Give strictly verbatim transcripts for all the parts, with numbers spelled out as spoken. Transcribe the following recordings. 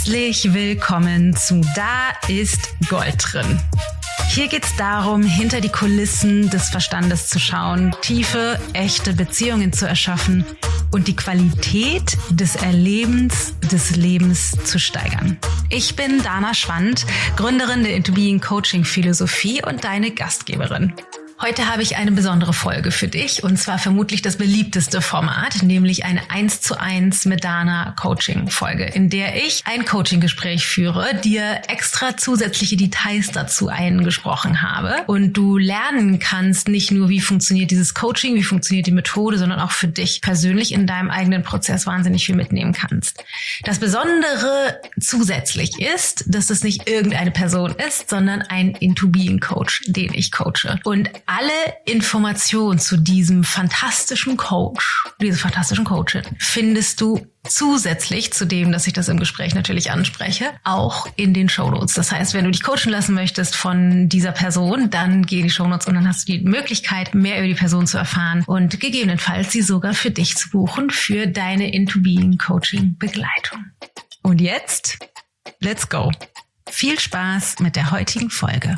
Herzlich willkommen zu Da ist Gold drin. Hier geht es darum, hinter die Kulissen des Verstandes zu schauen, tiefe, echte Beziehungen zu erschaffen und die Qualität des Erlebens des Lebens zu steigern. Ich bin Dana Schwand, Gründerin der Into Being Coaching Philosophie und deine Gastgeberin. Heute habe ich eine besondere Folge für dich und zwar vermutlich das beliebteste Format, nämlich eine eins zu eins mit Dana Coaching Folge, in der ich ein Coaching-Gespräch führe, dir extra zusätzliche Details dazu eingesprochen habe und du lernen kannst nicht nur, wie funktioniert dieses Coaching, wie funktioniert die Methode, sondern auch für dich persönlich in deinem eigenen Prozess wahnsinnig viel mitnehmen kannst. Das Besondere zusätzlich ist, dass es nicht irgendeine Person ist, sondern ein Into Being Coach, den ich coache. Und alle Informationen zu diesem fantastischen Coach, diese fantastischen Coachin, findest du zusätzlich zu dem, dass ich das im Gespräch natürlich anspreche, auch in den Shownotes. Das heißt, wenn du dich coachen lassen möchtest von dieser Person, dann geh in die Shownotes und dann hast du die Möglichkeit, mehr über die Person zu erfahren und gegebenenfalls sie sogar für dich zu buchen für deine Into Being Coaching Begleitung. Und jetzt, let's go. Viel Spaß mit der heutigen Folge.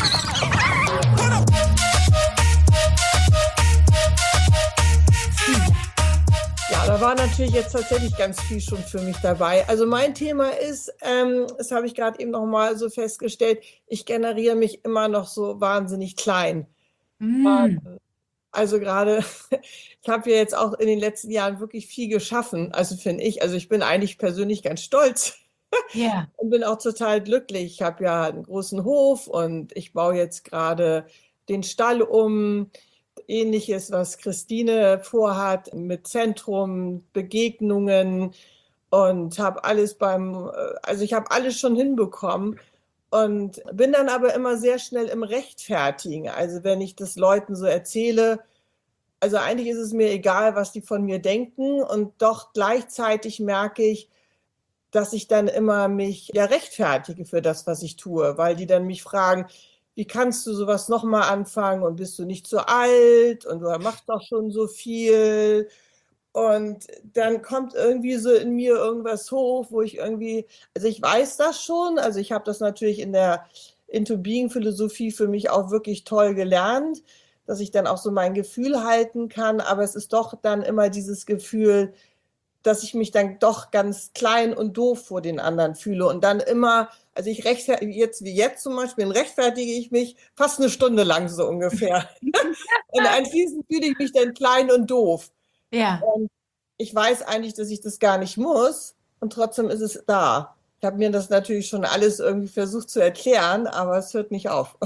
Da war natürlich jetzt tatsächlich ganz viel schon für mich dabei. Also mein Thema ist, ähm, das habe ich gerade eben noch mal so festgestellt, ich generiere mich immer noch so wahnsinnig klein. Mm. Also gerade, ich habe ja jetzt auch in den letzten Jahren wirklich viel geschaffen, also finde ich. Also ich bin eigentlich persönlich ganz stolz. Yeah. Und bin auch total glücklich. Ich habe ja einen großen Hof und ich baue jetzt gerade den Stall um. Ähnliches, was Christine vorhat mit Zentrum, Begegnungen und habe alles beim, also ich habe alles schon hinbekommen und bin dann aber immer sehr schnell im Rechtfertigen. Also wenn ich das Leuten so erzähle, also eigentlich ist es mir egal, was die von mir denken und doch gleichzeitig merke ich, dass ich dann immer mich ja rechtfertige für das, was ich tue, weil die dann mich fragen, wie kannst du sowas nochmal anfangen und bist du nicht zu alt und du machst doch schon so viel. Und dann kommt irgendwie so in mir irgendwas hoch, wo ich irgendwie, also ich weiß das schon, also ich habe das natürlich in der Into Being Philosophie für mich auch wirklich toll gelernt, dass ich dann auch so mein Gefühl halten kann, aber es ist doch dann immer dieses Gefühl, dass ich mich dann doch ganz klein und doof vor den anderen fühle und dann immer, also ich rechtfertige jetzt wie jetzt zum Beispiel, rechtfertige ich mich fast eine Stunde lang so ungefähr. Und anschließend fühle ich mich dann klein und doof. Ja. Und ich weiß eigentlich, dass ich das gar nicht muss und trotzdem ist es da. Ich habe mir das natürlich schon alles irgendwie versucht zu erklären, aber es hört nicht auf.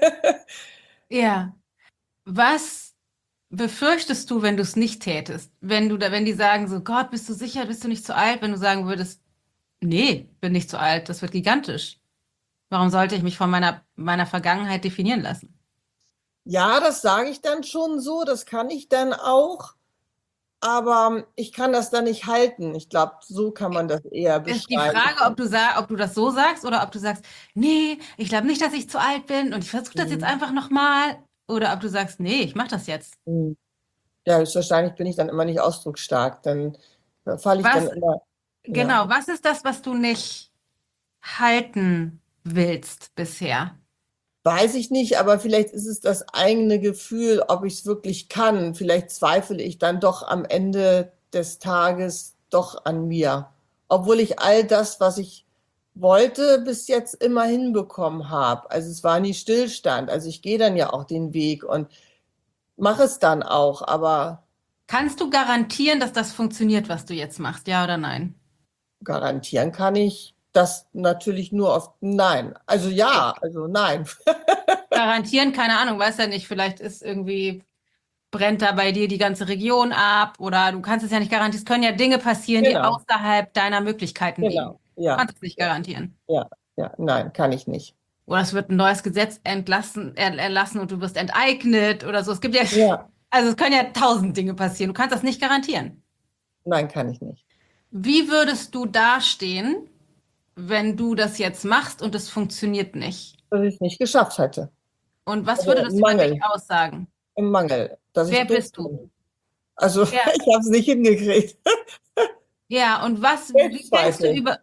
Ja. Was befürchtest du, wenn du es nicht tätest? Wenn du da, wenn die sagen so, Gott, bist du sicher, bist du nicht zu alt? Wenn du sagen würdest, nee, bin nicht zu alt, das wird gigantisch. Warum sollte ich mich von meiner, meiner Vergangenheit definieren lassen? Ja, das sage ich dann schon so, das kann ich dann auch, aber ich kann das dann nicht halten. Ich glaube, so kann man das eher beschreiben. Ist die Frage, ob du, sag, ob du das so sagst oder ob du sagst, nee, ich glaube nicht, dass ich zu alt bin und ich versuche das mhm. jetzt einfach nochmal. Oder ob du sagst, nee, ich mache das jetzt. Ja, wahrscheinlich bin ich dann immer nicht ausdrucksstark. Dann falle ich was, dann immer. Genau, ja. Was ist das, was du nicht halten willst bisher? Weiß ich nicht, aber vielleicht ist es das eigene Gefühl, ob ich es wirklich kann. Vielleicht zweifle ich dann doch am Ende des Tages doch an mir. Obwohl ich all das, was ich wollte, bis jetzt immer hinbekommen habe. Also es war nie Stillstand. Also ich gehe dann ja auch den Weg und mache es dann auch, aber... Kannst du garantieren, dass das funktioniert, was du jetzt machst, ja oder nein? Garantieren kann ich das natürlich nur auf Nein. Also ja, also nein. Garantieren, keine Ahnung, weiß ja nicht, vielleicht ist irgendwie, brennt da bei dir die ganze Region ab oder du kannst es ja nicht garantieren. Es können ja Dinge passieren, genau. die außerhalb deiner Möglichkeiten genau. liegen. Ja. Du kannst es nicht garantieren. Ja, ja, nein, kann ich nicht. Oder es wird ein neues Gesetz entlassen, erlassen und du wirst enteignet oder so. Es gibt ja, ja, also es können ja tausend Dinge passieren. Du kannst das nicht garantieren. Nein, kann ich nicht. Wie würdest du dastehen, wenn du das jetzt machst und es funktioniert nicht? Dass ich es nicht geschafft hätte. Und was also würde das über dich aussagen? Im Mangel. Dass Wer ich bist du? Also ja. Ich habe es nicht hingekriegt. Ja, und was, wie denkst du über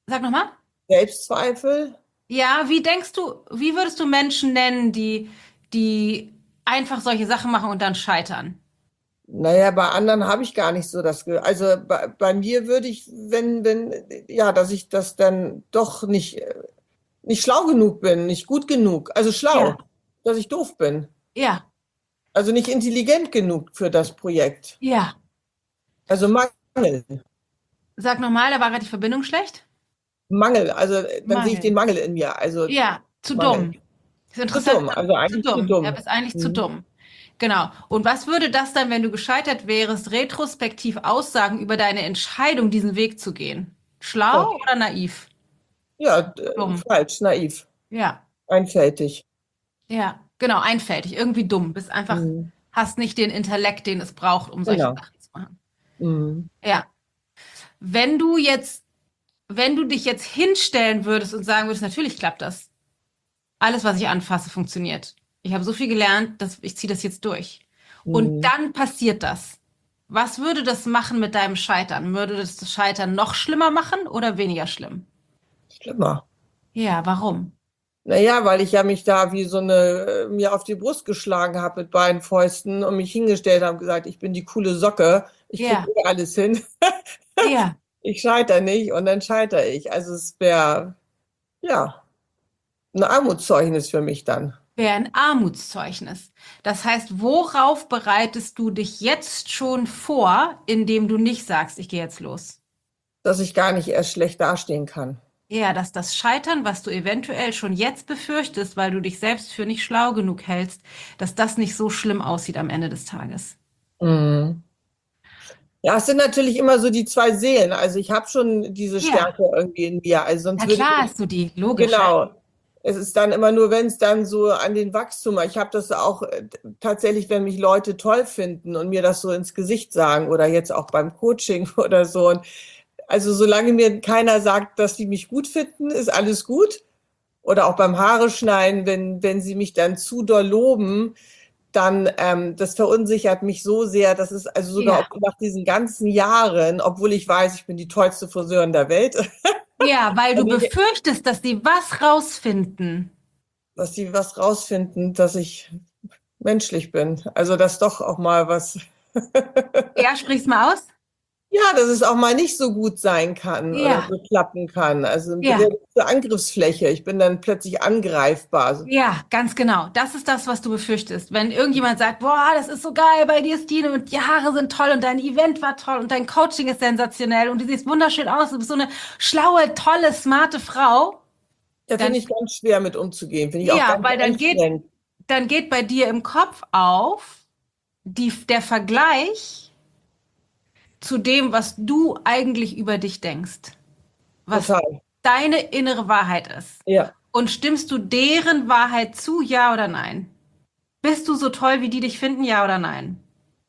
Sag nochmal. Selbstzweifel. Ja, wie denkst du, wie würdest du Menschen nennen, die, die einfach solche Sachen machen und dann scheitern? Naja, bei anderen habe ich gar nicht so das Ge Also bei, bei mir würde ich, wenn, wenn, ja, dass ich das dann doch nicht, äh, nicht schlau genug bin, nicht gut genug. Also Ja, schlau, dass ich doof bin. ja, Also nicht intelligent genug für das Projekt. ja. Also Mangel. Sag nochmal, da war gerade die Verbindung schlecht. Mangel. Also äh, dann sehe ich Mangel. den Mangel in mir. Also Ja, zu Mangel. dumm. Das ist Zu interessant. dumm. Also Zu eigentlich zu dumm. Ja, dumm. bist eigentlich zu Mhm. dumm. Genau. Und was würde das dann, wenn du gescheitert wärst, retrospektiv aussagen über deine Entscheidung, diesen Weg zu gehen? Ja, Schlau oder naiv? ja, äh, Dumm. falsch, naiv, Ja, einfältig. ja, genau, einfältig, irgendwie dumm. Bist einfach, Mhm. hast nicht den Intellekt, den es braucht, um solche Genau. Sachen zu machen. Mhm. Ja. Wenn du jetzt, wenn du dich jetzt hinstellen würdest und sagen würdest, natürlich klappt das. Alles, was ich anfasse, funktioniert. Ich habe so viel gelernt, dass ich ziehe das jetzt durch. Und Mhm. dann passiert das. Was würde das machen mit deinem Scheitern? Würde das das Scheitern noch schlimmer machen oder weniger schlimm? Schlimmer. Ja, warum? Naja, weil ich ja mich da wie so eine, äh, mir auf die Brust geschlagen habe mit beiden Fäusten und mich hingestellt habe und gesagt, ich bin die coole Socke, ich kriege Ja, eh alles hin, ja, ich scheitere nicht und dann scheitere ich. Also es wäre, ja, ein Armutszeugnis für mich dann, wäre ein Armutszeugnis. Das heißt, worauf bereitest du dich jetzt schon vor, indem du nicht sagst, ich gehe jetzt los? dass ich gar nicht erst schlecht dastehen kann. Ja, dass das Scheitern, was du eventuell schon jetzt befürchtest, weil du dich selbst für nicht schlau genug hältst, dass das nicht so schlimm aussieht am Ende des Tages. Mhm. Ja, es sind natürlich immer so die zwei Seelen. Also ich habe schon diese Ja, Stärke irgendwie in mir. Also sonst na würde klar ich, hast du die, logisch. genau. Es ist dann immer nur, wenn es dann so an den Wachstum, ich habe das auch äh, tatsächlich, wenn mich Leute toll finden und mir das so ins Gesicht sagen oder jetzt auch beim Coaching oder so. Und also solange mir keiner sagt, dass sie mich gut finden, ist alles gut. Oder auch beim Haare schneiden, wenn, wenn sie mich dann zu doll loben, dann ähm, das verunsichert mich so sehr, dass es also sogar Ja, ob, nach diesen ganzen Jahren, obwohl ich weiß, ich bin die tollste Friseurin der Welt, ja, weil du also ich, befürchtest, dass sie was rausfinden. dass sie was rausfinden, dass ich menschlich bin. Also dass doch auch mal was, Ja, sprich's mal aus. ja, dass es auch mal nicht so gut sein kann oder Ja, so klappen kann. Also ja. eine Angriffsfläche. Ich bin dann plötzlich angreifbar. Ja, ganz genau. Das ist das, was du befürchtest. Wenn irgendjemand sagt, boah, das ist so geil bei dir, Stine, und die Haare sind toll und dein Event war toll und dein Coaching ist sensationell und du siehst wunderschön aus, du bist so eine schlaue, tolle, smarte Frau, Da dann, finde ich ganz schwer mit umzugehen. Finde ich auch ja, ganz weil dann geht, anstrengend. dann geht bei dir im Kopf auf die, der Vergleich zu dem, was du eigentlich über dich denkst, was Total. deine innere Wahrheit ist. Ja. Und stimmst du deren Wahrheit zu, ja oder nein? Bist du so toll, wie die dich finden, ja oder nein?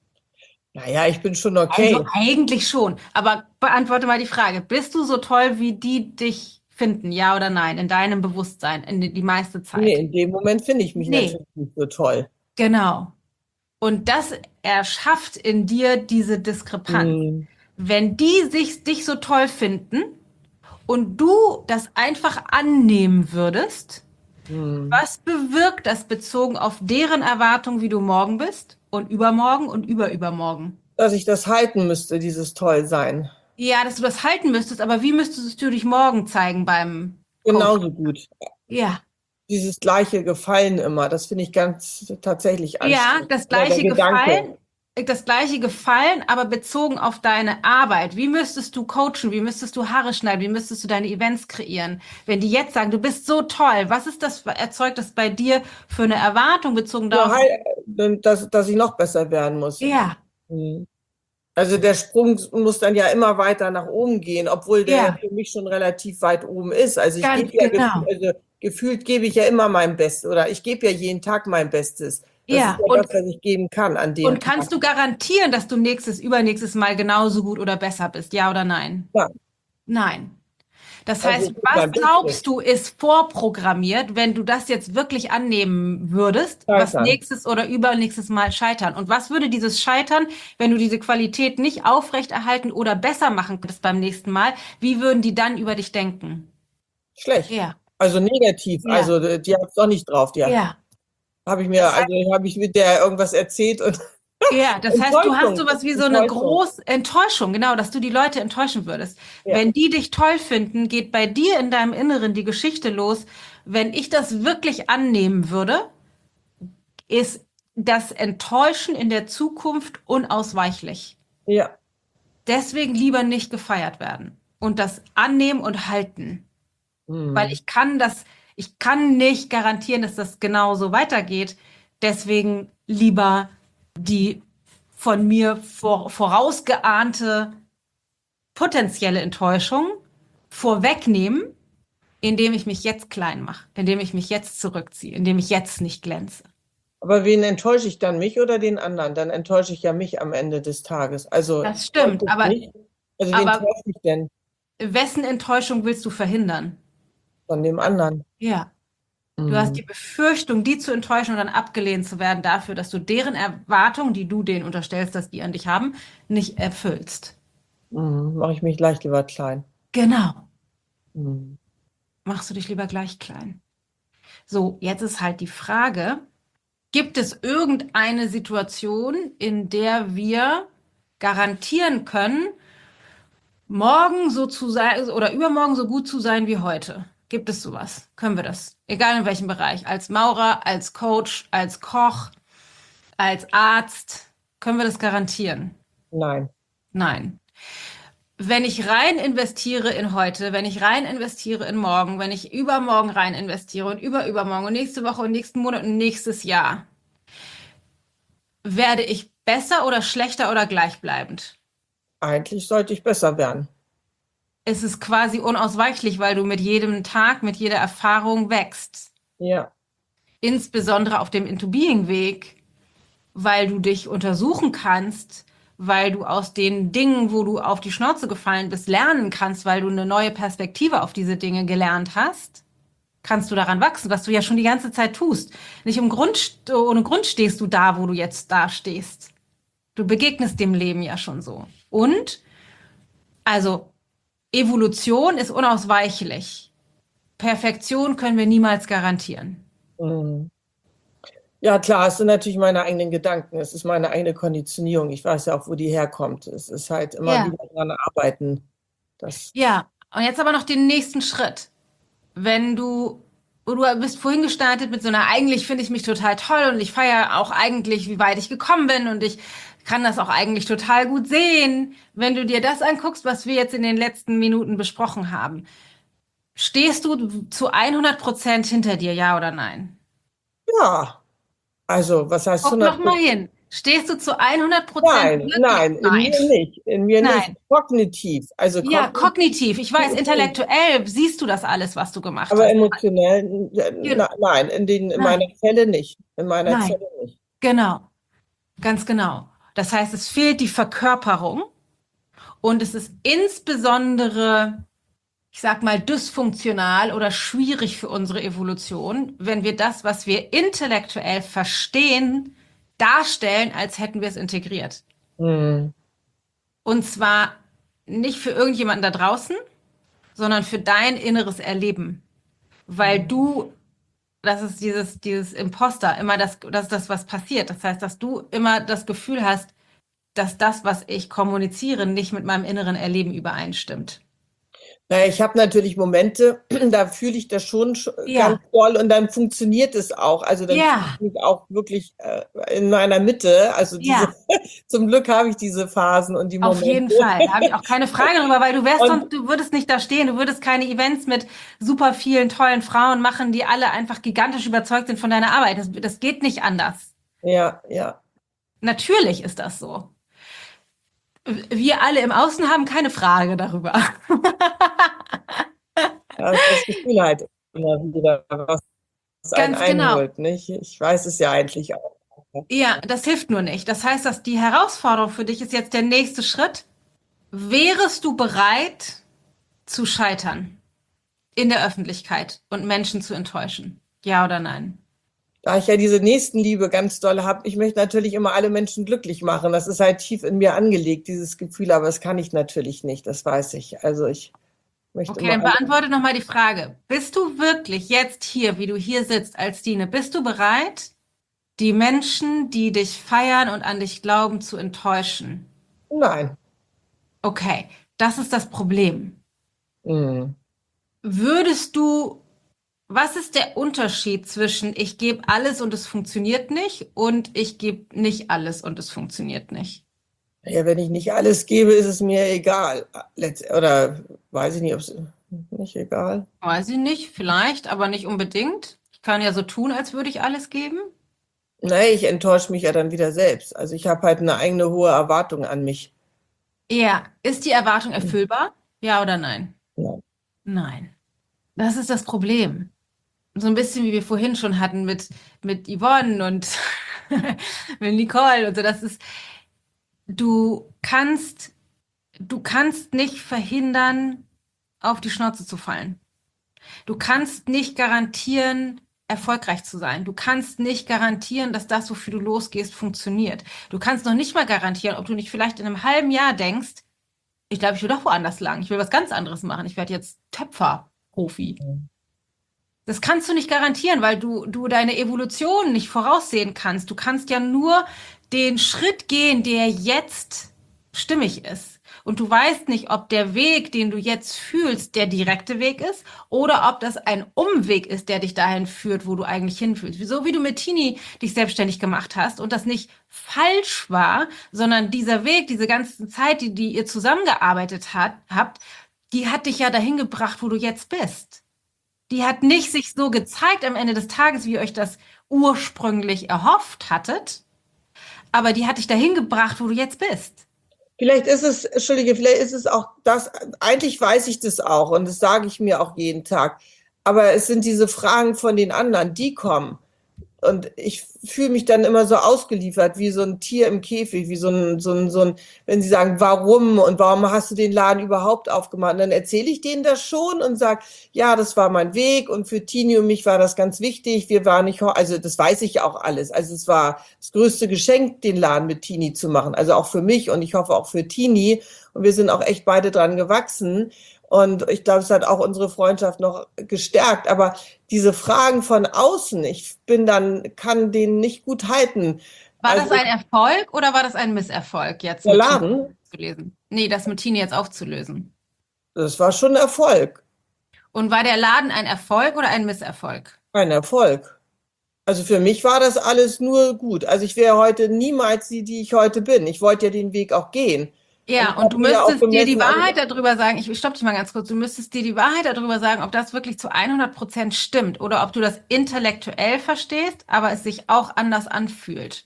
Naja, ich bin schon Also okay. eigentlich schon. Aber beantworte mal die Frage. Bist du so toll, wie die dich finden, ja oder nein? In deinem Bewusstsein, in die, die meiste Nee, Zeit? in dem Moment finde ich mich Nee, natürlich nicht so toll. genau. Und das erschafft in dir diese Diskrepanz. Hm, Wenn die sich, dich so toll finden und du das einfach annehmen würdest, hm. was bewirkt das bezogen auf deren Erwartung, wie du morgen bist und übermorgen und überübermorgen? Dass ich das halten müsste, dieses Tollsein. Ja, dass du das halten müsstest, aber wie müsstest du dich morgen zeigen beim Coach? Genauso gut. Ja, Dieses gleiche Gefallen immer, das finde ich ganz tatsächlich ja, anstrengend. das Oder der gleiche Gedanke. Gefallen, das gleiche Gefallen, aber bezogen auf deine Arbeit. Wie müsstest du coachen? Wie müsstest du Haare schneiden? Wie müsstest du deine Events kreieren? Wenn die jetzt sagen, du bist so toll, was ist das, erzeugt das bei dir für eine Erwartung bezogen Ja, darauf? halt, dass, dass ich noch besser werden muss. Ja, Hm. Also der Sprung muss dann ja immer weiter nach oben gehen, obwohl der ja, für mich schon relativ weit oben ist. Also ich ganz gebe ja gefühlt, genau. also gefühlt gebe ich ja immer mein Bestes oder ich gebe ja jeden Tag mein Bestes. Das ist Ja, ja und, das, was ich geben kann an dem und Tag. kannst du garantieren, dass du nächstes, übernächstes Mal genauso gut oder besser bist? Ja oder nein? Ja, Nein. Das Also heißt, ich bin was beim glaubst Business du, ist vorprogrammiert, wenn du das jetzt wirklich annehmen würdest, was scheitern. nächstes oder übernächstes Mal scheitern? Und was würde dieses Scheitern, wenn du diese Qualität nicht aufrechterhalten oder besser machen könntest beim nächsten Mal, wie würden die dann über dich denken? Schlecht. Ja, Also negativ. ja, Also äh, die hat es doch nicht drauf. Die ja. habe ich mir, Das also habe ich mit der irgendwas erzählt und Ja, das heißt, du hast Enttäuschung. sowas wie so eine Enttäuschung. große Enttäuschung, genau, dass du die Leute enttäuschen würdest. Ja. Wenn die dich toll finden, geht bei dir in deinem Inneren die Geschichte los. Wenn ich das wirklich annehmen würde, ist das Enttäuschen in der Zukunft unausweichlich. Ja. Deswegen lieber nicht gefeiert werden und das annehmen und halten, weil Hm. ich kann das, ich kann nicht garantieren, dass das genauso weitergeht. Deswegen lieber die von mir vor, vorausgeahnte potenzielle Enttäuschung vorwegnehmen, indem ich mich jetzt klein mache, indem ich mich jetzt zurückziehe, indem ich jetzt nicht glänze. Aber wen enttäusche ich dann, mich oder den anderen? Dann enttäusche ich ja mich am Ende des Tages. Also Das täuscht stimmt, es aber, mich. Also wen aber täusche ich denn wessen Enttäuschung willst du verhindern? von dem anderen? Ja. Du hast Hm. die Befürchtung, die zu enttäuschen und dann abgelehnt zu werden dafür, dass du deren Erwartungen, die du denen unterstellst, dass die an dich haben, nicht erfüllst. Hm. Mache ich mich gleich lieber klein. Genau. Hm. Machst du dich lieber gleich klein. So, jetzt ist halt die Frage, gibt es irgendeine Situation, in der wir garantieren können, morgen so zu sein oder übermorgen so gut zu sein wie heute? Gibt es sowas? Können wir das? Egal in welchem Bereich. Als Maurer, als Coach, als Koch, als Arzt. Können wir das garantieren? Nein. Nein. Wenn ich rein investiere in heute, wenn ich rein investiere in morgen, wenn ich übermorgen rein investiere und überübermorgen und nächste Woche und nächsten Monat und nächstes Jahr, werde ich besser oder schlechter oder gleichbleibend? Eigentlich sollte ich besser werden. Es ist quasi unausweichlich, weil du mit jedem Tag, mit jeder Erfahrung wächst. Ja. Insbesondere auf dem Into-Being-Weg, weil du dich untersuchen kannst, weil du aus den Dingen, wo du auf die Schnauze gefallen bist, lernen kannst, weil du eine neue Perspektive auf diese Dinge gelernt hast, kannst du daran wachsen, was du ja schon die ganze Zeit tust. Nicht im Grund, ohne Grund stehst du da, wo du jetzt da stehst. Du begegnest dem Leben ja schon so. Und, also, Evolution ist unausweichlich. Perfektion können wir niemals garantieren. Hm. Ja, klar, es sind natürlich meine eigenen Gedanken. Es ist meine eigene Konditionierung. Ich weiß ja auch, wo die herkommt. Es ist halt immer Ja. wieder dran arbeiten. Das, Ja, und jetzt aber noch den nächsten Schritt. Wenn du, du bist vorhin gestartet mit so einer, eigentlich finde ich mich total toll und ich feiere auch eigentlich, wie weit ich gekommen bin und ich kann das auch eigentlich total gut sehen. Wenn du dir das anguckst, was wir jetzt in den letzten Minuten besprochen haben, stehst du zu hundert Prozent hinter dir, ja oder nein? ja, also, was heißt Guck noch hundert mal Prozent? hin. Stehst du zu hundert Prozent Nein, wirklich? nein, in Nein. mir nicht. In mir nicht. Nein. Kognitiv. Also Ja, kognitiv, kognitiv. Ich weiß, intellektuell siehst du das alles, was du gemacht aber hast. emotionell, äh, Ge- na, nein, in den, in meiner Nein, Zelle nicht. In meiner nein, Zelle nicht. genau, ganz genau. Das heißt, es fehlt die Verkörperung und es ist insbesondere, ich sag mal, dysfunktional oder schwierig für unsere Evolution, wenn wir das, was wir intellektuell verstehen, darstellen, als hätten wir es integriert. Hm. Und zwar nicht für irgendjemanden da draußen, sondern für dein inneres Erleben. Weil du, das ist dieses, dieses Imposter, immer das, das ist das, was passiert. Das heißt, dass du immer das Gefühl hast, dass das, was ich kommuniziere, nicht mit meinem inneren Erleben übereinstimmt. Naja, ich habe natürlich Momente, da fühle ich das schon sch- ganz Ja, doll und dann funktioniert es auch. Also dann fühle ja, ich mich auch wirklich äh, in meiner Mitte. Also diese, ja, zum Glück habe ich diese Phasen und die auf jeden Momente. Fall. Da habe ich auch keine Frage drüber, weil du wärst Und sonst, du würdest nicht da stehen, du würdest keine Events mit super vielen tollen Frauen machen, die alle einfach gigantisch überzeugt sind von deiner Arbeit. Das, das geht nicht anders. ja, ja. Natürlich ist das so. Wir alle im Außen haben keine Frage darüber. Ja, das Gefühl halt immer wieder, was einen Ganz genau. einholt, nicht? Ich weiß es ja eigentlich auch. Ja, das hilft nur nicht. Das heißt, dass die Herausforderung für dich ist jetzt der nächste Schritt. Wärest du bereit zu scheitern? in der Öffentlichkeit und Menschen zu enttäuschen? Ja oder nein? Da ich ja diese Nächstenliebe ganz doll habe, ich möchte natürlich immer alle Menschen glücklich machen. Das ist halt tief in mir angelegt, dieses Gefühl, aber das kann ich natürlich nicht, das weiß ich. Also ich möchte Okay, immer dann alle. beantworte nochmal die Frage. Bist du wirklich jetzt hier, wie du hier sitzt als Stine, bist du bereit, die Menschen, die dich feiern und an dich glauben, zu enttäuschen? Nein. Okay, das ist das Problem. Hm. Würdest du, was ist der Unterschied zwischen ich gebe alles und es funktioniert nicht und ich gebe nicht alles und es funktioniert nicht? Ja, wenn ich nicht alles gebe, ist es mir egal. Letzt oder weiß ich nicht, ob es nicht egal. Weiß ich nicht, vielleicht, aber nicht unbedingt. Ich kann ja so tun, als würde ich alles geben. Nein, ich enttäusche mich ja dann wieder selbst. Also ich habe halt eine eigene hohe Erwartung an mich. Ja, ist die Erwartung erfüllbar? Ja oder nein? Ja. Nein. Das ist das Problem. So ein bisschen wie wir vorhin schon hatten mit, mit Yvonne und mit Nicole und so. Das ist, du kannst, du kannst nicht verhindern, auf die Schnauze zu fallen. Du kannst nicht garantieren, erfolgreich zu sein. Du kannst nicht garantieren, dass das, wofür du losgehst, funktioniert. Du kannst noch nicht mal garantieren, ob du nicht vielleicht in einem halben Jahr denkst, ich glaube, ich will doch woanders lang. Ich will was ganz anderes machen. Ich werde jetzt Töpfer-Profi. Das kannst du nicht garantieren, weil du, du deine Evolution nicht voraussehen kannst. Du kannst ja nur den Schritt gehen, der jetzt stimmig ist. Und du weißt nicht, ob der Weg, den du jetzt fühlst, der direkte Weg ist oder ob das ein Umweg ist, der dich dahin führt, wo du eigentlich hinfühlst. So wie du mit Tini dich selbstständig gemacht hast und das nicht falsch war, sondern dieser Weg, diese ganze Zeit, die, die ihr zusammengearbeitet hat, habt, die hat dich ja dahin gebracht, wo du jetzt bist. Die hat nicht sich so gezeigt am Ende des Tages, wie ihr euch das ursprünglich erhofft hattet, aber die hat dich dahin gebracht, wo du jetzt bist. Vielleicht ist es, Entschuldige, vielleicht ist es auch das, eigentlich weiß ich das auch und das sage ich mir auch jeden Tag. Aber es sind diese Fragen von den anderen, die kommen. Und ich fühle mich dann immer so ausgeliefert, wie so ein Tier im Käfig, wie so ein, so ein, so ein, wenn sie sagen, warum und warum hast du den Laden überhaupt aufgemacht? Und dann erzähle ich denen das schon und sage, ja, das war mein Weg und für Tini und mich war das ganz wichtig. Wir waren nicht, also das weiß ich auch alles. Also es war das größte Geschenk, den Laden mit Tini zu machen. Also auch für mich und ich hoffe auch für Tini. Und wir sind auch echt beide dran gewachsen. Und ich glaube, es hat auch unsere Freundschaft noch gestärkt. Aber diese Fragen von außen, ich bin dann, kann denen nicht gut halten. War Also das ein Erfolg oder war das ein Misserfolg, jetzt der mit Tini Laden, aufzulösen? Nee, das mit Tini jetzt aufzulösen. das war schon ein Erfolg. Und war der Laden ein Erfolg oder ein Misserfolg? Ein Erfolg. Also für mich war das alles nur gut. Also ich wäre heute niemals die, die ich heute bin. Ich wollte ja den Weg auch gehen. Und Ja, ich und habe du mir ja auch müsstest dir die gemessen an, Wahrheit darüber sagen, ich stopp dich mal ganz kurz, du müsstest dir die Wahrheit darüber sagen, ob das wirklich zu hundert Prozent stimmt oder ob du das intellektuell verstehst, aber es sich auch anders anfühlt.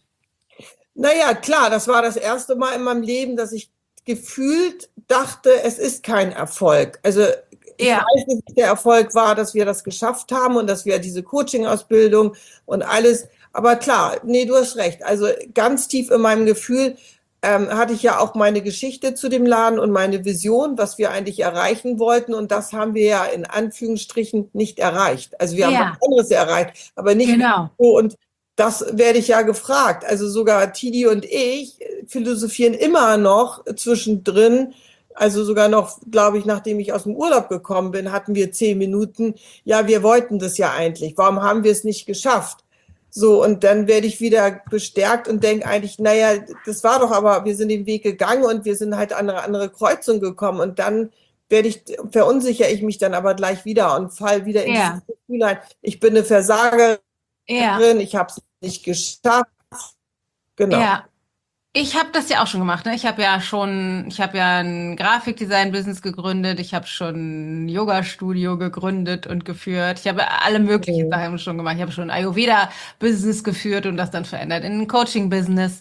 naja, klar, das war das erste Mal in meinem Leben, dass ich gefühlt dachte, es ist kein Erfolg. Also ich Ja, weiß nicht, der Erfolg war, dass wir das geschafft haben und dass wir diese Coaching-Ausbildung und alles. Aber klar, nee, du hast recht. Also ganz tief in meinem Gefühl ähm, hatte ich ja auch meine Geschichte zu dem Laden und meine Vision, was wir eigentlich erreichen wollten. Und das haben wir ja in Anführungsstrichen nicht erreicht. Also wir haben ja, was anderes erreicht, aber nicht genau. so. Und das werde ich ja gefragt. Also sogar Tidi und ich philosophieren immer noch zwischendrin. Also sogar noch, glaube ich, nachdem ich aus dem Urlaub gekommen bin, hatten wir zehn Minuten. Ja, wir wollten das ja eigentlich. Warum haben wir es nicht geschafft? So, und dann werde ich wieder bestärkt und denke eigentlich, naja, das war doch aber, wir sind den Weg gegangen und wir sind halt an eine andere Kreuzung gekommen. Und dann werde ich, verunsichere ich mich dann aber gleich wieder und fall wieder in dieses Ja, Gefühl ein. Ich bin eine Versagerin, ja, ich habe es nicht geschafft. Genau. ja. Ich habe das ja auch schon gemacht, ne? Ich habe ja schon, ich habe ja ein Grafikdesign-Business gegründet, ich habe schon ein Yoga-Studio gegründet und geführt. Ich habe alle möglichen Mhm. Sachen schon gemacht. Ich habe schon ein Ayurveda-Business geführt und das dann verändert in ein Coaching-Business.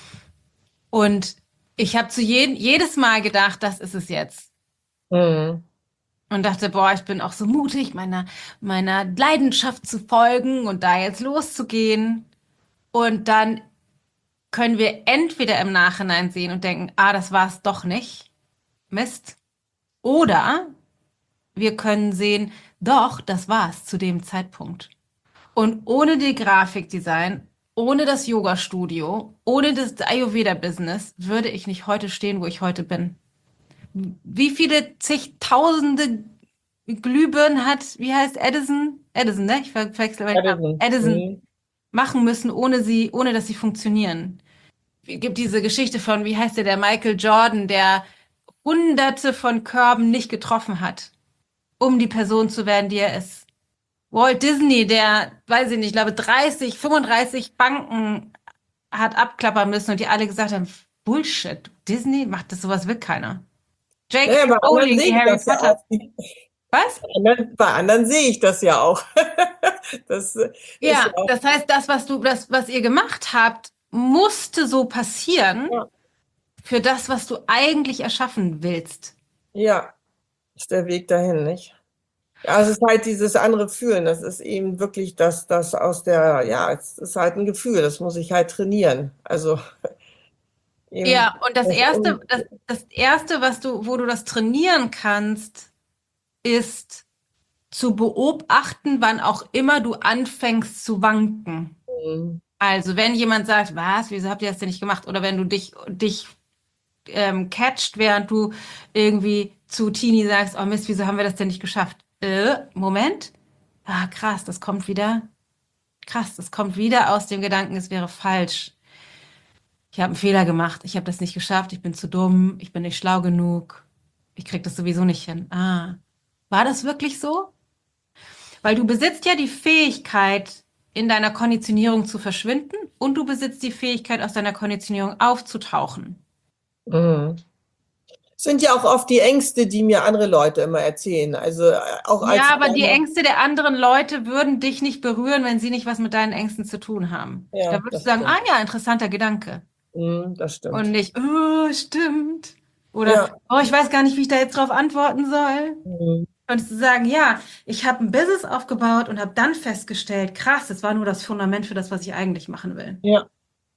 Und ich habe zu jedem, jedes Mal gedacht, das ist es jetzt. Mhm. Und dachte, boah, ich bin auch so mutig, meiner, meiner Leidenschaft zu folgen und da jetzt loszugehen. Und dann können wir entweder im Nachhinein sehen und denken, ah, das war es doch nicht. Mist. Oder wir können sehen, Doch, das war's zu dem Zeitpunkt. Und ohne die Grafikdesign, ohne das Yoga-Studio, ohne das Ayurveda-Business würde ich nicht heute stehen, wo ich heute bin. Wie viele zigtausende Glühbirnen hat, wie heißt Edison? Edison, ne? Ich ver- verwechsel meinen Namen. Edison. Edison Mhm. machen müssen, ohne sie, ohne dass sie funktionieren. Es gibt diese Geschichte von, wie heißt der, der Michael Jordan, der hunderte von Körben nicht getroffen hat, um die Person zu werden, die er ist. Walt Disney, der, weiß ich nicht, ich glaube dreißig, fünfunddreißig Banken hat abklappern müssen und die alle gesagt haben, Bullshit, Disney macht das, sowas will keiner. J Naja, K. bei anderen Rowling, sehe die ich Harry das ja Potter. auch. Was? Bei anderen, bei anderen sehe ich das ja auch. Das äh, ist ja Ja, auch, das heißt, das, was du, das, was ihr gemacht habt, musste so passieren ja, für das, was du eigentlich erschaffen willst. ja, ist der Weg dahin, nicht? Ja, es ist halt dieses andere Fühlen. Das ist eben wirklich das, das aus der, ja, es ist halt ein Gefühl. Das muss ich halt trainieren. Also eben Ja, und das das erste, Un das, das erste, was du, wo du das trainieren kannst, ist zu beobachten, wann auch immer du anfängst zu wanken. Also, wenn jemand sagt, was, wieso habt ihr das denn nicht gemacht? Oder wenn du dich, dich ähm, catcht, während du irgendwie zu Tini sagst, oh Mist, wieso haben wir das denn nicht geschafft? Äh, Moment. Ah, krass, das kommt wieder. Krass, das kommt wieder aus dem Gedanken, es wäre falsch. Ich habe einen Fehler gemacht. Ich habe das nicht geschafft. Ich bin zu dumm. Ich bin nicht schlau genug. Ich krieg das sowieso nicht hin. Ah, war das wirklich so? Weil du besitzt ja die Fähigkeit, in deiner Konditionierung zu verschwinden und du besitzt die Fähigkeit, aus deiner Konditionierung aufzutauchen. Mhm. Sind ja auch oft die Ängste, die mir andere Leute immer erzählen. Also äh, auch als Ja, ich aber die dann, Ängste der anderen Leute würden dich nicht berühren, wenn sie nicht was mit deinen Ängsten zu tun haben. Da ja, würdest du das sagen, ah stimmt. ja, interessanter Gedanke. Mhm, das Und stimmt. nicht, oh, stimmt. Oder, Ja. oh, ich weiß gar nicht, wie ich da jetzt drauf antworten soll. Mhm. Könntest du sagen, ja, ich habe ein Business aufgebaut und habe dann festgestellt, krass, das war nur das Fundament für das, was ich eigentlich machen will. Ja.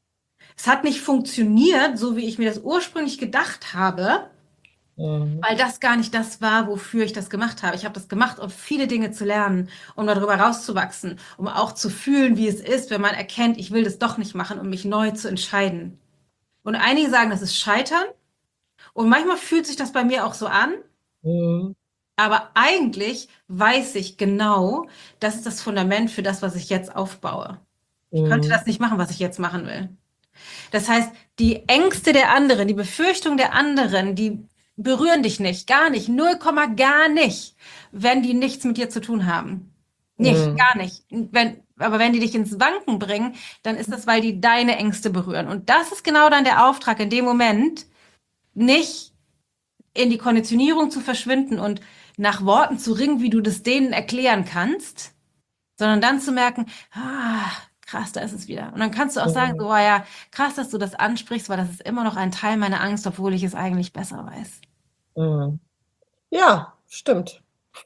Es hat nicht funktioniert, so wie ich mir das ursprünglich gedacht habe, Mhm. weil das gar nicht das war, wofür ich das gemacht habe. Ich habe das gemacht, um viele Dinge zu lernen, um darüber rauszuwachsen, um auch zu fühlen, wie es ist, wenn man erkennt, ich will das doch nicht machen, um mich neu zu entscheiden. Und einige sagen, das ist Scheitern. Und manchmal fühlt sich das bei mir auch so an. Mhm. Aber eigentlich weiß ich genau, das ist das Fundament für das, was ich jetzt aufbaue. Ich könnte Mhm. das nicht machen, was ich jetzt machen will. Das heißt, die Ängste der anderen, die Befürchtungen der anderen, die berühren dich nicht, gar nicht, null Komma gar nicht, wenn die nichts mit dir zu tun haben. Nicht, Mhm. gar nicht. Wenn, aber wenn die dich ins Wanken bringen, dann ist das, weil die deine Ängste berühren. Und das ist genau dann der Auftrag in dem Moment, nicht in die Konditionierung zu verschwinden und nach Worten zu ringen, wie du das denen erklären kannst, sondern dann zu merken, ah, krass, da ist es wieder. Und dann kannst du auch sagen, so, Mhm. oh ja, krass, dass du das ansprichst, weil das ist immer noch ein Teil meiner Angst, obwohl ich es eigentlich besser weiß. Mhm. Ja, stimmt.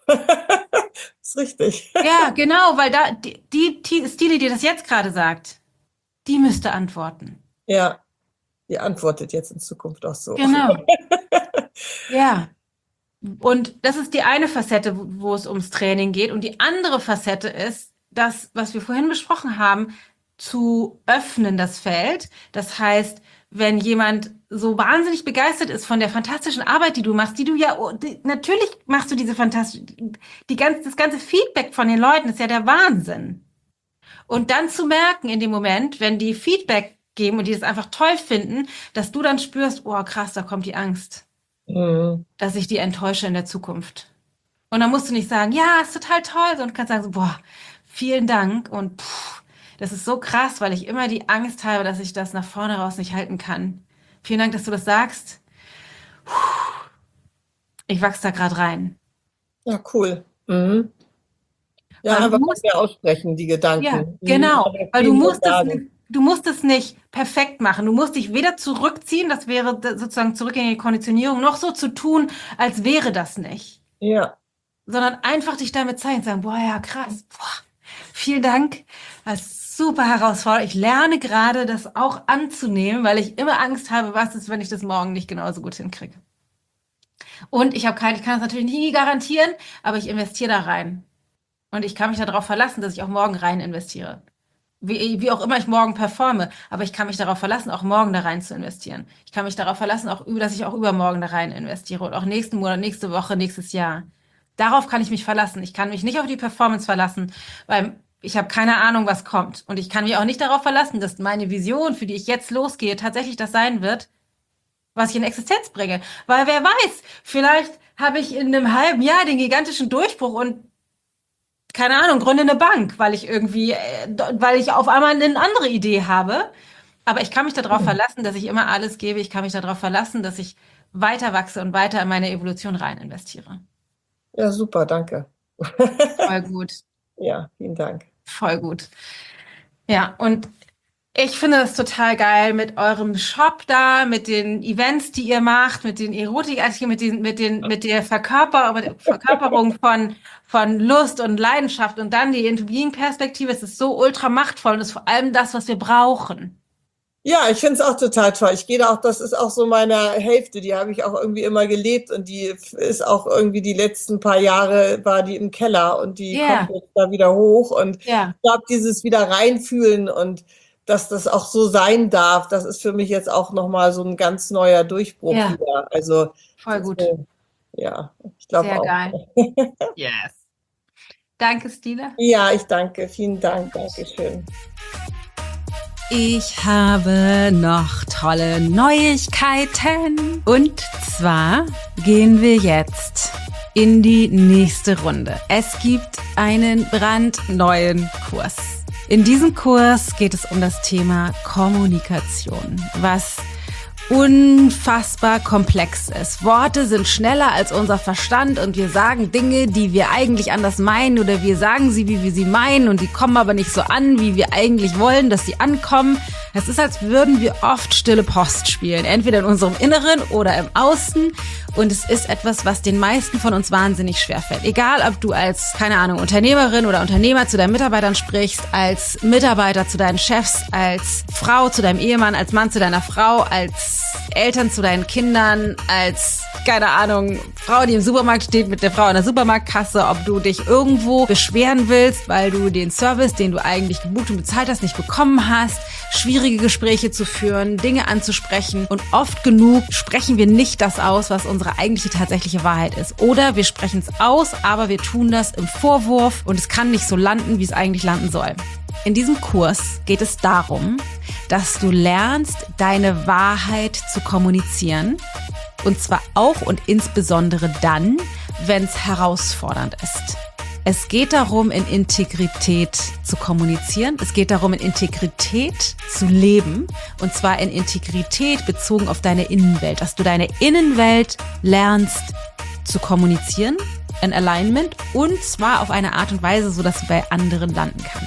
Ist richtig. Ja, genau, weil da die, die, die Stile, die das jetzt gerade sagt, die müsste antworten. Ja, die antwortet jetzt in Zukunft auch so. Genau. Ja. Und das ist die eine Facette, wo, wo es ums Training geht. Und die andere Facette ist, das, was wir vorhin besprochen haben, zu öffnen, das Feld. Das heißt, wenn jemand so wahnsinnig begeistert ist von der fantastischen Arbeit, die du machst, die du ja, oh, die, natürlich machst du diese fantastische, die ganze, das ganze Feedback von den Leuten ist ja der Wahnsinn. Und dann zu merken in dem Moment, wenn die Feedback geben und die das einfach toll finden, dass du dann spürst, oh krass, da kommt die Angst, Mhm. dass ich die enttäusche in der Zukunft. Und dann musst du nicht sagen, ja, ist total toll, sondern du kannst sagen, so, boah, vielen Dank und pff, das ist so krass, weil ich immer die Angst habe, dass ich das nach vorne raus nicht halten kann. Vielen Dank, dass du das sagst. Ich wachse da gerade rein. Ja, cool. Mhm. Ja, Weil du einfach musst, mehr aussprechen, die ja, Gedanken. Mhm. genau, Aber weil viel du mehr musst es, sagen. nicht- du musst es nicht perfekt machen. Du musst dich weder zurückziehen, das wäre d- sozusagen zurück in die Konditionierung, noch so zu tun, als wäre das nicht. Ja. Sondern einfach dich damit zeigen und sagen, boah, ja, krass, boah, vielen Dank. Das ist super herausfordernd. Ich lerne gerade, das auch anzunehmen, weil ich immer Angst habe, was ist, wenn ich das morgen nicht genauso gut hinkriege. Und ich habe keine, ich kann das natürlich nie garantieren, aber ich investiere da rein. Und ich kann mich darauf verlassen, dass ich auch morgen rein investiere. Wie, wie auch immer ich morgen performe, aber ich kann mich darauf verlassen, auch morgen da rein zu investieren. Ich kann mich darauf verlassen, auch, dass ich auch übermorgen da rein investiere und auch nächsten Monat, nächste Woche, nächstes Jahr. Darauf kann ich mich verlassen. Ich kann mich nicht auf die Performance verlassen, weil ich habe keine Ahnung, was kommt. Und ich kann mich auch nicht darauf verlassen, dass meine Vision, für die ich jetzt losgehe, tatsächlich das sein wird, was ich in Existenz bringe. Weil wer weiß, vielleicht habe ich in einem halben Jahr den gigantischen Durchbruch und keine Ahnung, gründe eine Bank, weil ich irgendwie, weil ich auf einmal eine andere Idee habe. Aber ich kann mich darauf verlassen, dass ich immer alles gebe. Ich kann mich darauf verlassen, dass ich weiter wachse und weiter in meine Evolution rein investiere. Ja, super, danke. Voll gut. Ja, vielen Dank. Voll gut. Ja, und ich finde das total geil mit eurem Shop da, mit den Events, die ihr macht, mit den Erotikartikeln, mit den, mit den, mit der Verkörper, mit der Verkörperung von, von Lust und Leidenschaft und dann die Into-Being-Perspektive. Es ist so ultra machtvoll und ist vor allem das, was wir brauchen. Ja, ich finde es auch total toll. Ich gehe da auch, das ist auch so meine Hälfte, die habe ich auch irgendwie immer gelebt und die ist auch irgendwie die letzten paar Jahre war die im Keller und die Yeah. kommt jetzt da wieder hoch und Ja. ich glaube, dieses wieder reinfühlen und dass das auch so sein darf, das ist für mich jetzt auch nochmal so ein ganz neuer Durchbruch Ja. wieder. Also, Voll gut. äh, ja, ich glaube Sehr auch. geil. Yes. Danke, Stine. Ja, ich danke. Vielen Dank. Dankeschön. Ich habe noch tolle Neuigkeiten. Und zwar gehen wir jetzt in die nächste Runde. Es gibt einen brandneuen Kurs. In diesem Kurs geht es um das Thema Kommunikation, was unfassbar komplex ist. Worte sind schneller als unser Verstand und wir sagen Dinge, die wir eigentlich anders meinen oder wir sagen sie, wie wir sie meinen und die kommen aber nicht so an, wie wir eigentlich wollen, dass sie ankommen. Es ist, als würden wir oft stille Post spielen, entweder in unserem Inneren oder im Außen und es ist etwas, was den meisten von uns wahnsinnig schwerfällt. Egal, ob du als, keine Ahnung, Unternehmerin oder Unternehmer zu deinen Mitarbeitern sprichst, als Mitarbeiter zu deinen Chefs, als Frau zu deinem Ehemann, als Mann zu deiner Frau, als Eltern zu deinen Kindern, als, keine Ahnung, Frau, die im Supermarkt steht mit der Frau an der Supermarktkasse, ob du dich irgendwo beschweren willst, weil du den Service, den du eigentlich gebucht und bezahlt hast, nicht bekommen hast, schwierige Gespräche zu führen, Dinge anzusprechen und oft genug sprechen wir nicht das aus, was unsere eigentliche tatsächliche Wahrheit ist. Oder wir sprechen es aus, aber wir tun das im Vorwurf und es kann nicht so landen, wie es eigentlich landen soll. In diesem Kurs geht es darum, dass du lernst, deine Wahrheit zu kommunizieren. Und zwar auch und insbesondere dann, wenn es herausfordernd ist. Es geht darum, in Integrität zu kommunizieren. Es geht darum, in Integrität zu leben. Und zwar in Integrität bezogen auf deine Innenwelt. Dass du deine Innenwelt lernst zu kommunizieren, in Alignment. Und zwar auf eine Art und Weise, so dass sie bei anderen landen kann.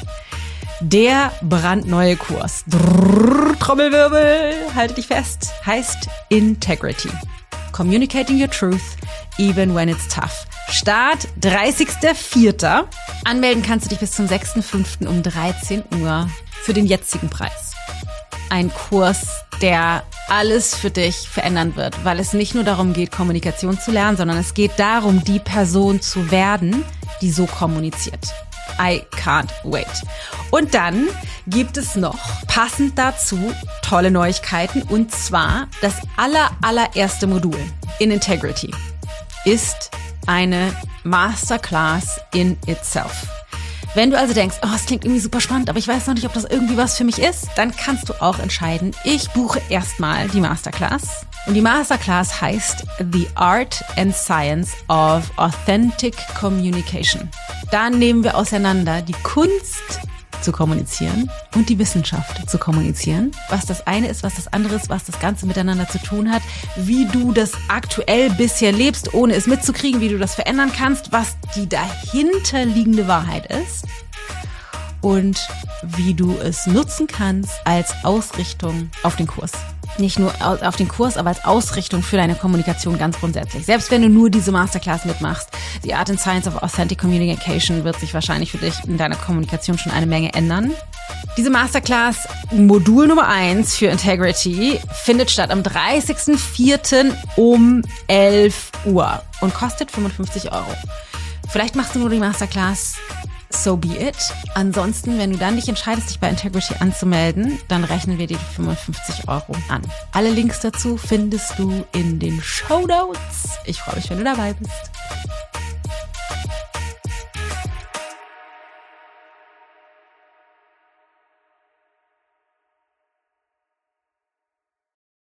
Der brandneue Kurs, Drrr, Trommelwirbel, halte dich fest, heißt Integrity. Communicating your truth, even when it's tough. Start dreißigster vierter Anmelden kannst du dich bis zum sechster fünfter um dreizehn Uhr für den jetzigen Preis. Ein Kurs, der alles für dich verändern wird, weil es nicht nur darum geht, Kommunikation zu lernen, sondern es geht darum, die Person zu werden, die so kommuniziert. I can't wait. Und dann gibt es noch passend dazu tolle Neuigkeiten und zwar das aller, allererste Modul in Integrity ist eine Masterclass in itself. Wenn du also denkst, oh, es klingt irgendwie super spannend, aber ich weiß noch nicht, ob das irgendwie was für mich ist, dann kannst du auch entscheiden, ich buche erstmal die Masterclass. Und die Masterclass heißt The Art and Science of Authentic Communication. Da nehmen wir auseinander die Kunst zu kommunizieren und die Wissenschaft zu kommunizieren. Was das eine ist, was das andere ist, was das Ganze miteinander zu tun hat, wie du das aktuell bisher lebst, ohne es mitzukriegen, wie du das verändern kannst, was die dahinterliegende Wahrheit ist und wie du es nutzen kannst als Ausrichtung auf den Kurs. Nicht nur auf den Kurs, aber als Ausrichtung für deine Kommunikation ganz grundsätzlich. Selbst wenn du nur diese Masterclass mitmachst, die Art and Science of Authentic Communication wird sich wahrscheinlich für dich in deiner Kommunikation schon eine Menge ändern. Diese Masterclass, Modul Nummer eins für Integrity, findet statt am dreißigster vierter um elf Uhr und kostet fünfundfünfzig Euro. Vielleicht machst du nur die Masterclass, so be it. Ansonsten, wenn du dann dich entscheidest, dich bei Integrity anzumelden, dann rechnen wir dir die fünfundfünfzig Euro an. Alle Links dazu findest du in den Shownotes. Ich freue mich, wenn du dabei bist.